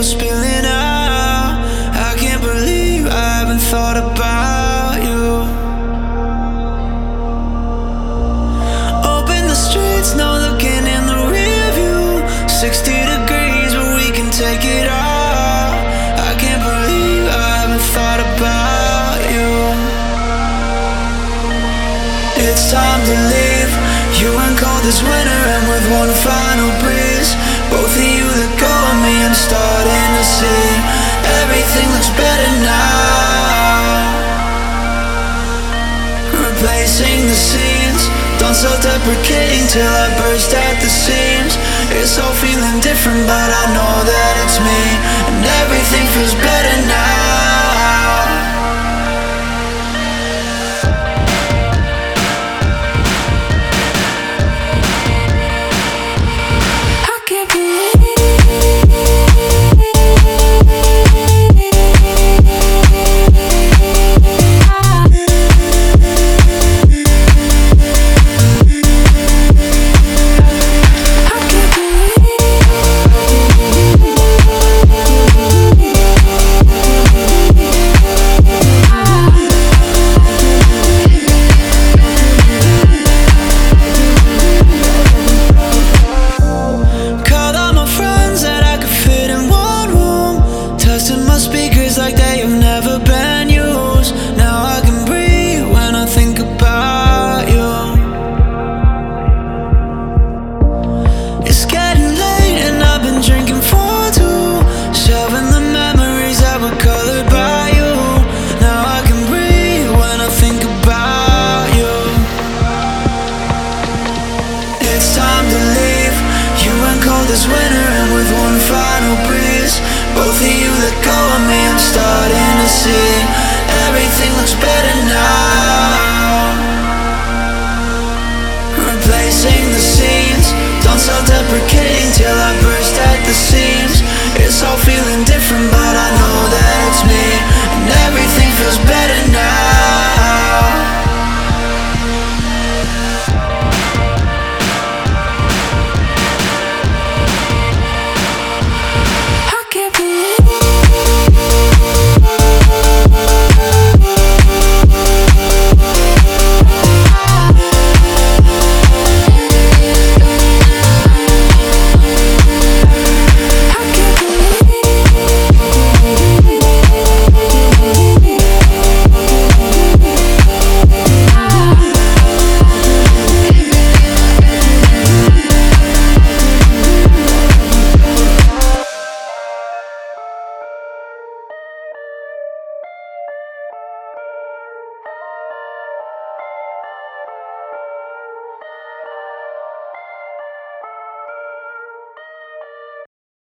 spilling out. I can't believe I haven't thought about you. Open the streets, no looking in the rear view. 60 degrees, but we can take it all. I can't believe I haven't thought about you. It's time to leave. You went cold this winter, and with one final breeze, both of you let go of me. I'm starting to see everything looks better now. Replacing the scenes, done self-deprecating till I burst at the seams. It's all feeling different, but I know that it's me, and everything feels better now. Like they have never been used. Now I can breathe when I think about you. It's getting late and I've been drinking for two, shoving the memories that were colored by you. Now I can breathe when I think about you. It's time to leave. You went cold this winter, and with one final breeze, both of you let go of me. I'm starting to see everything looks better now. Replacing the scenes, done self-deprecating till I burst at the seams. It's all feeling different.